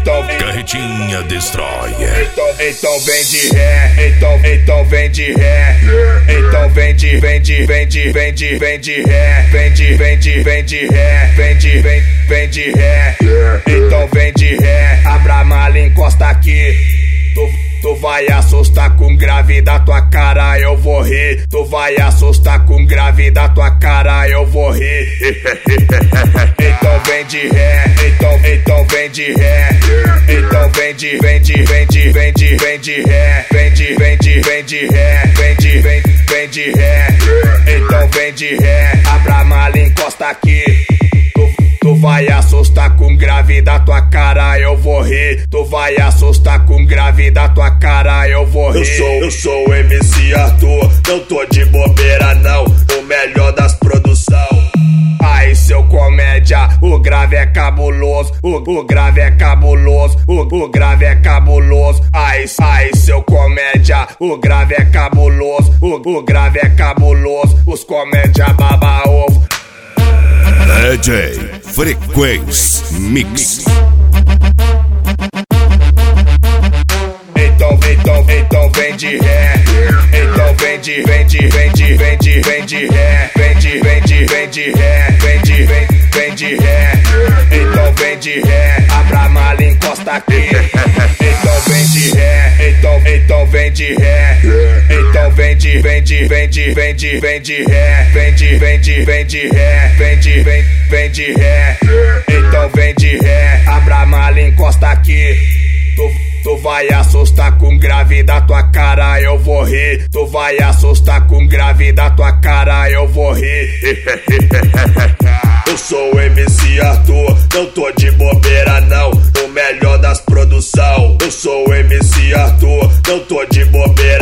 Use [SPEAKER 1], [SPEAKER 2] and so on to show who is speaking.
[SPEAKER 1] Carretinha Destroyer.
[SPEAKER 2] Então vem de ré, então vem de ré. Então vem de ré, vem de ré, vem de ré, vem de ré. Então vem de ré, abra a mala, encosta aqui. Tu vai assustar com grave da tua cara, eu vou rir. Tu vai assustar com grave da tua cara, eu vou rir. Então vem de ré, então vem de ré. Então vem de ré, vem de ré, vem de ré. Então vem de ré, abra a mala, encosta aqui. Tu vai assustar com grave da tua cara, eu vou rir. Tu vai assustar com grave da tua cara, eu vou rir.
[SPEAKER 3] Eu sou o MC Arthur, não tô de bobeira não, o melhor das produção.
[SPEAKER 2] Aí seu comédia, o grave é cabuloso, o grave é cabuloso, o grave é cabuloso. Aí seu comédia, o grave é cabuloso, o grave é cabuloso. Os comédia baba ovo.
[SPEAKER 1] DJ Frequência Mix.
[SPEAKER 2] Então vem de ré, então vem de ré, vem de ré, vem de ré. Então vem de ré, abra a mala, encosta aqui. Então vem de ré, então vem de ré. Então vem de ré, vem de ré, vem de ré. Então vem de ré, abra a mala, encosta aqui. Tu vai assustar com grave da tua cara, eu vou rir. Tu vai assustar com grave da tua cara, eu vou rir.
[SPEAKER 3] Eu sou o MC Arthur, não tô de bobeira não, o melhor das produção. Eu sou o MC Arthur, não tô de bobeira.